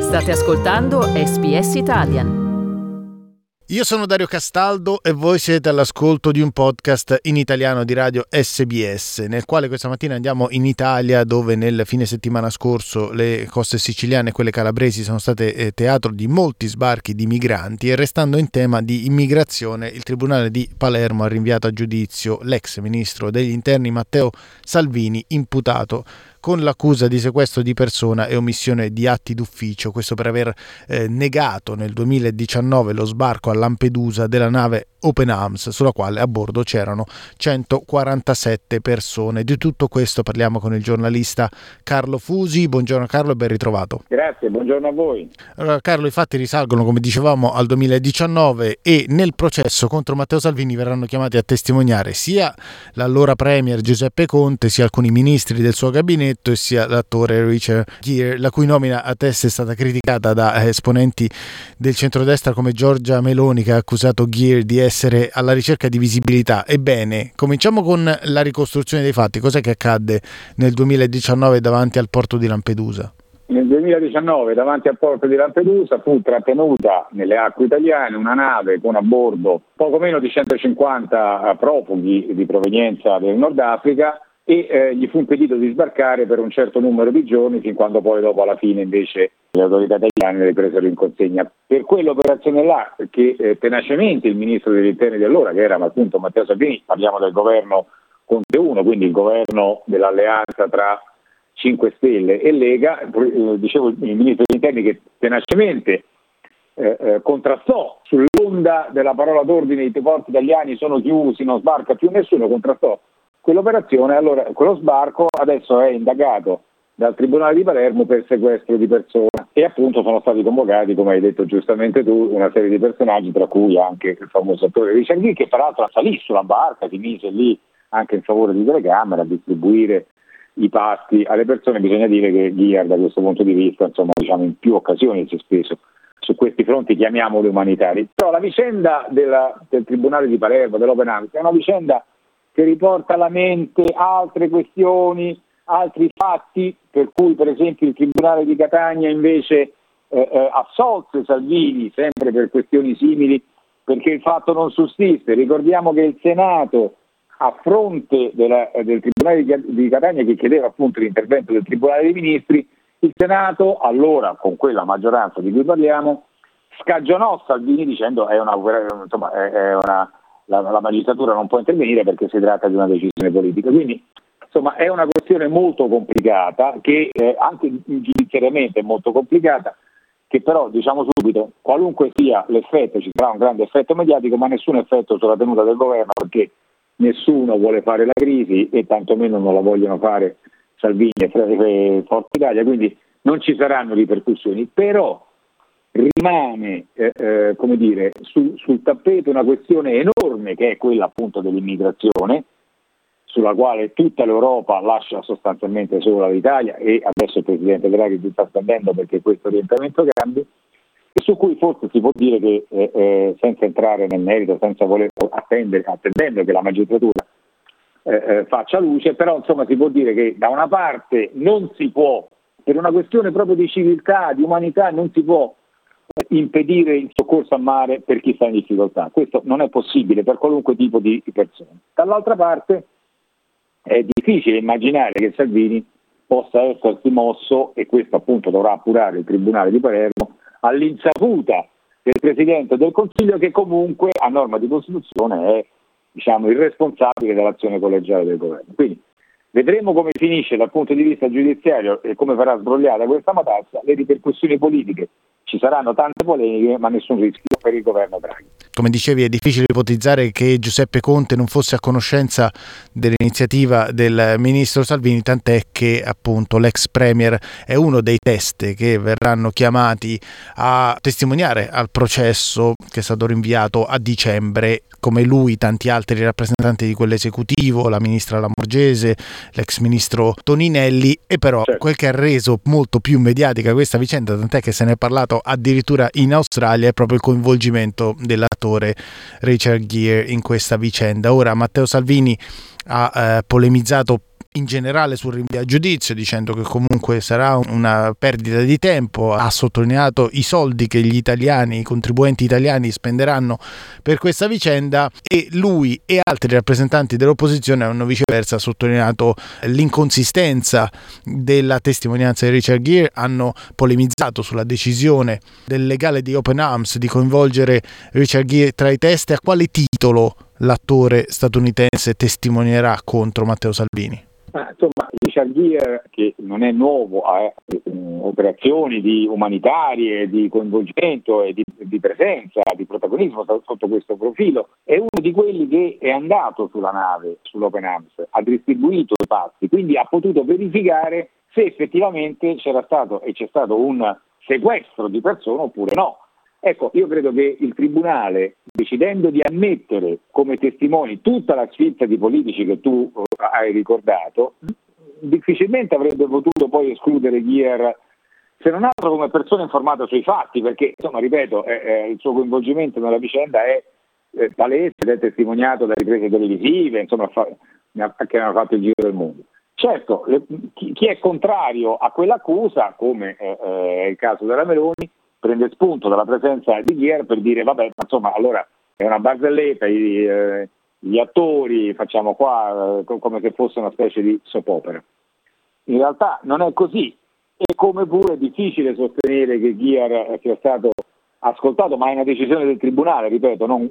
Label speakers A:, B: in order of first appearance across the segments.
A: State ascoltando SBS Italian.
B: Io sono Dario Castaldo e voi siete all'ascolto di un podcast in italiano di radio SBS, nel quale questa mattina andiamo in Italia, dove nel fine settimana scorso le coste siciliane e quelle calabresi sono state teatro di molti sbarchi di migranti, e restando in tema di immigrazione, il Tribunale di Palermo ha rinviato a giudizio l'ex ministro degli interni Matteo Salvini, imputato con l'accusa di sequestro di persona e omissione di atti d'ufficio, questo per aver negato nel 2019 lo sbarco a Lampedusa della nave Open Arms, sulla quale a bordo c'erano 147 persone. Di tutto questo parliamo con il giornalista Carlo Fusi. Buongiorno Carlo e ben ritrovato.
C: Grazie, buongiorno a voi.
B: Allora Carlo, i fatti risalgono, come dicevamo, al 2019 e nel processo contro Matteo Salvini verranno chiamati a testimoniare sia l'allora premier Giuseppe Conte, sia alcuni ministri del suo gabinetto e sia l'attore Richard Gere, la cui nomina a testa è stata criticata da esponenti del centrodestra come Giorgia Meloni, che ha accusato Gere di essere alla ricerca di visibilità. Ebbene, cominciamo con la ricostruzione dei fatti. Cos'è che accadde nel 2019 davanti al porto di Lampedusa?
C: Nel 2019 davanti al porto di Lampedusa fu trattenuta nelle acque italiane una nave con a bordo poco meno di 150 profughi di provenienza del Nord Africa e gli fu impedito di sbarcare per un certo numero di giorni, fin quando poi dopo alla fine invece le autorità italiane le presero in consegna. Per quell'operazione là che tenacemente il ministro degli interni di allora, che era appunto Matteo Salvini, parliamo del governo Conte 1, quindi il governo dell'alleanza tra 5 Stelle e Lega, dicevo il ministro degli interni che tenacemente contrastò sull'onda della parola d'ordine: i porti italiani sono chiusi, non sbarca più nessuno, contrastò quell'operazione. Allora quello sbarco adesso è indagato dal Tribunale di Palermo per sequestro di persona e appunto sono stati convocati, come hai detto giustamente tu, una serie di personaggi, tra cui anche il famoso attore Richard Gere, che peraltro salì sulla barca, si mise lì anche in favore di telecamere a distribuire i pasti alle persone. Bisogna dire che Gere da questo punto di vista, insomma, diciamo, in più occasioni si è speso su questi fronti, chiamiamoli umanitari. Però la vicenda del Tribunale di Palermo, dell'Open Arms, è una vicenda che riporta alla mente altre questioni, altri fatti, per cui per esempio il Tribunale di Catania invece assolse Salvini sempre per questioni simili, perché il fatto non sussiste. Ricordiamo che il Senato, a fronte del Tribunale di Catania che chiedeva appunto l'intervento del Tribunale dei Ministri, il Senato, allora con quella maggioranza di cui parliamo, scagionò Salvini dicendo la magistratura non può intervenire perché si tratta di una decisione politica. Quindi insomma è una questione molto complicata, che anche giudiziariamente è molto complicata, che però, diciamo subito, qualunque sia l'effetto, ci sarà un grande effetto mediatico, ma nessun effetto sulla tenuta del governo, perché nessuno vuole fare la crisi e tantomeno non la vogliono fare Salvini e Forza Italia, quindi non ci saranno ripercussioni. Però rimane sul tappeto una questione enorme, che è quella appunto dell'immigrazione, sulla quale tutta l'Europa lascia sostanzialmente sola l'Italia, e adesso il Presidente Draghi si sta spendendo perché questo orientamento cambi, e su cui forse si può dire che senza entrare nel merito, senza voler attendendo che la magistratura faccia luce, però insomma si può dire che da una parte non si può, per una questione proprio di civiltà, di umanità, non si può impedire il soccorso a mare per chi sta in difficoltà. Questo non è possibile per qualunque tipo di persone. Dall'altra parte è difficile immaginare che Salvini possa essersi mosso, e questo appunto dovrà appurare il Tribunale di Palermo, all'insaputa del Presidente del Consiglio, che comunque a norma di Costituzione è, diciamo, il responsabile dell'azione collegiale del governo. Quindi vedremo come finisce dal punto di vista giudiziario e come verrà sbrogliata questa matassa. Le ripercussioni politiche: ci saranno tante polemiche, ma nessun rischio per il governo Draghi.
B: Come dicevi, è difficile ipotizzare che Giuseppe Conte non fosse a conoscenza dell'iniziativa del ministro Salvini, tant'è che appunto l'ex premier è uno dei teste che verranno chiamati a testimoniare al processo, che è stato rinviato a dicembre. Come lui tanti altri rappresentanti di quell'esecutivo, la ministra Lamorgese, l'ex ministro Toninelli, e però quel che ha reso molto più mediatica questa vicenda, tant'è che se ne è parlato addirittura in Australia, è proprio il coinvolgimento dell'attore Richard Gere in questa vicenda. Ora Matteo Salvini ha polemizzato in generale sul rinvio a giudizio, dicendo che comunque sarà una perdita di tempo. Ha sottolineato i soldi che gli italiani, i contribuenti italiani spenderanno per questa vicenda, e lui e altri rappresentanti dell'opposizione hanno viceversa sottolineato l'inconsistenza della testimonianza di Richard Gere, hanno polemizzato sulla decisione del legale di Open Arms di coinvolgere Richard Gere tra i test. A quale titolo l'attore statunitense testimonierà contro Matteo Salvini?
C: Insomma, Richard Gere, che non è nuovo a operazioni umanitarie, di coinvolgimento e di presenza, di protagonismo sotto questo profilo, è uno di quelli che è andato sulla nave, sull'Open Arms, ha distribuito i pasti, quindi ha potuto verificare se effettivamente c'era stato e c'è stato un sequestro di persone oppure no. Ecco, io credo che il Tribunale, decidendo di ammettere come testimoni tutta la sfilza di politici che tu hai ricordato, difficilmente avrebbe potuto poi escludere Gere, se non altro come persona informata sui fatti, perché, insomma, ripeto, il suo coinvolgimento nella vicenda è palese ed è testimoniato da riprese televisive, insomma, che hanno fatto il giro del mondo. Certo, chi è contrario a quell'accusa, come è il caso della Meloni, prende spunto dalla presenza di Gere per dire vabbè, ma insomma, allora è una barzelletta, gli attori facciamo qua come se fosse una specie di soap opera. In realtà non è così, e come pure è difficile sostenere che Gere sia stato ascoltato, ma è una decisione del Tribunale, ripeto, non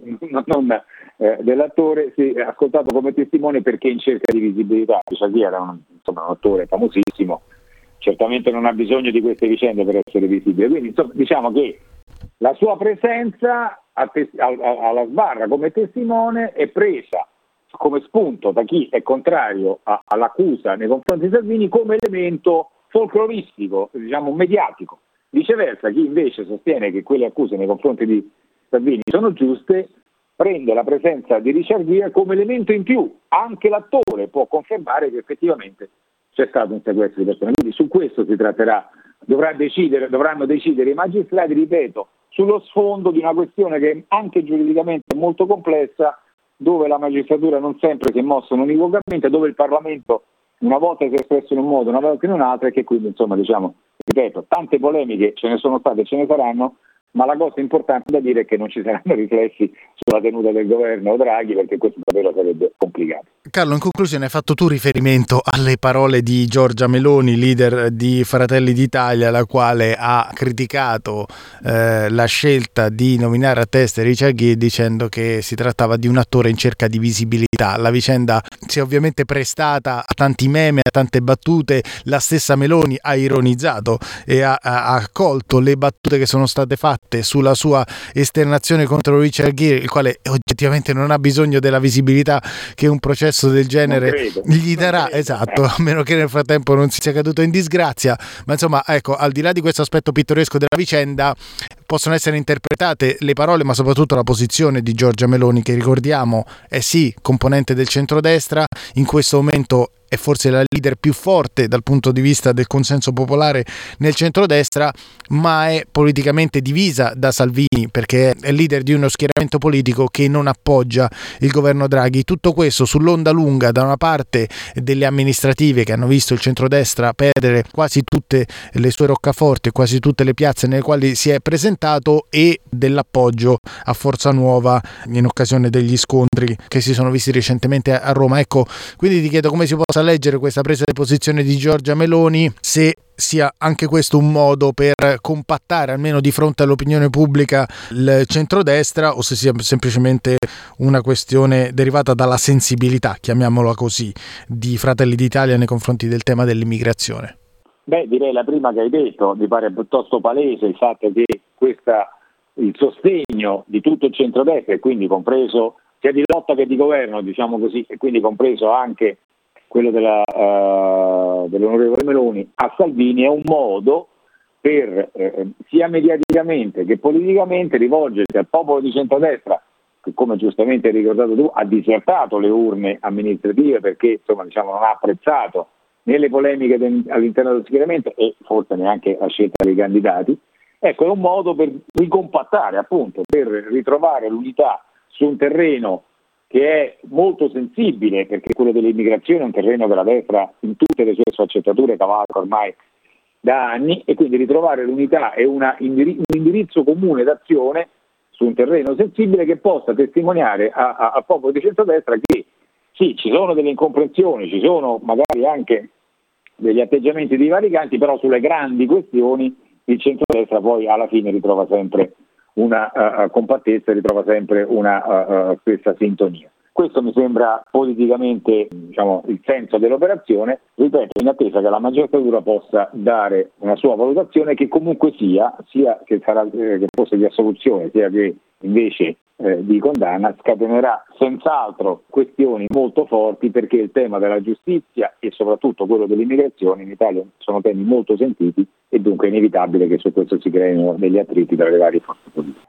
C: dell'attore, si è ascoltato come testimone perché in cerca di visibilità. Gere è un attore famosissimo, certamente non ha bisogno di queste vicende per essere visibile, quindi insomma, diciamo che la sua presenza alla sbarra come testimone è presa come spunto da chi è contrario all'accusa nei confronti di Salvini come elemento folcloristico, diciamo mediatico. Viceversa, chi invece sostiene che quelle accuse nei confronti di Salvini sono giuste prende la presenza di Richard Gere come elemento in più. Anche l'attore può confermare che effettivamente c'è stato un sequestro di persone. Quindi su questo si tratterà, dovranno decidere i magistrati, ripeto, sullo sfondo di una questione che anche giuridicamente è molto complessa, dove la magistratura non sempre si è mossa univocamente, dove il Parlamento una volta si è espresso in un modo, una volta in un altro, e che quindi, insomma, diciamo, ripeto, tante polemiche ce ne sono state e ce ne saranno, ma la cosa importante da dire è che non ci saranno riflessi sulla tenuta del governo Draghi, perché questo davvero sarebbe complicato.
B: Carlo, in conclusione hai fatto tu riferimento alle parole di Giorgia Meloni, leader di Fratelli d'Italia, la quale ha criticato la scelta di nominare a testa Richard Gere dicendo che si trattava di un attore in cerca di visibilità. La vicenda si è ovviamente prestata a tanti meme, a tante battute. La stessa Meloni ha ironizzato e ha accolto le battute che sono state fatte sulla sua esternazione contro Richard Gere, il quale oggettivamente non ha bisogno della visibilità che un processo del genere gli darà, esatto, a meno che nel frattempo non sia caduto in disgrazia. Ma insomma, ecco, al di là di questo aspetto pittoresco della vicenda, possono essere interpretate le parole, ma soprattutto la posizione di Giorgia Meloni, che ricordiamo è sì componente del centrodestra, in questo momento è forse la leader più forte dal punto di vista del consenso popolare nel centrodestra, ma è politicamente divisa da Salvini, perché è leader di uno schieramento politico che non appoggia il governo Draghi. Tutto questo sull'onda lunga, da una parte delle amministrative che hanno visto il centrodestra perdere quasi tutte le sue roccaforti, quasi tutte le piazze nelle quali si è presentato, e dell'appoggio a Forza Nuova in occasione degli scontri che si sono visti recentemente a Roma. Ecco, quindi ti chiedo come si possa leggere questa presa di posizione di Giorgia Meloni, se sia anche questo un modo per compattare almeno di fronte all'opinione pubblica il centrodestra, o se sia semplicemente una questione derivata dalla sensibilità, chiamiamola così, di Fratelli d'Italia nei confronti del tema dell'immigrazione.
C: Beh, direi la prima che hai detto, mi pare piuttosto palese il fatto che il sostegno di tutto il centrodestra, e quindi compreso sia di lotta che di governo, diciamo così, e quindi compreso anche quello dell'onorevole Meloni a Salvini, è un modo per sia mediaticamente che politicamente rivolgersi al popolo di centrodestra, che, come giustamente hai ricordato tu, ha disertato le urne amministrative perché, insomma, diciamo, non ha apprezzato né le polemiche all'interno dello schieramento e forse neanche la scelta dei candidati. Ecco, è un modo per ricompattare, appunto, per ritrovare l'unità su un terreno che è molto sensibile, perché quello dell'immigrazione è un terreno che la destra in tutte le sue sfaccettature cavalca ormai da anni, e quindi ritrovare l'unità e un indirizzo comune d'azione su un terreno sensibile che possa testimoniare al popolo di centrodestra che sì, ci sono delle incomprensioni, ci sono magari anche degli atteggiamenti divaricanti, però sulle grandi questioni il centrodestra poi alla fine ritrova sempre una compattezza, ritrova sempre una stessa sintonia. Questo mi sembra politicamente, il senso dell'operazione, ripeto, in attesa che la magistratura possa dare una sua valutazione che comunque sia che fosse di assoluzione, sia che invece di condanna, scatenerà senz'altro questioni molto forti, perché il tema della giustizia e soprattutto quello dell'immigrazione in Italia sono temi molto sentiti, e dunque è inevitabile che su questo si creino degli attriti tra le varie forze politiche.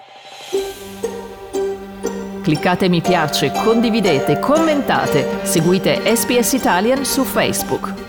A: Cliccate mi piace, condividete, commentate, seguite SPS Italian su Facebook.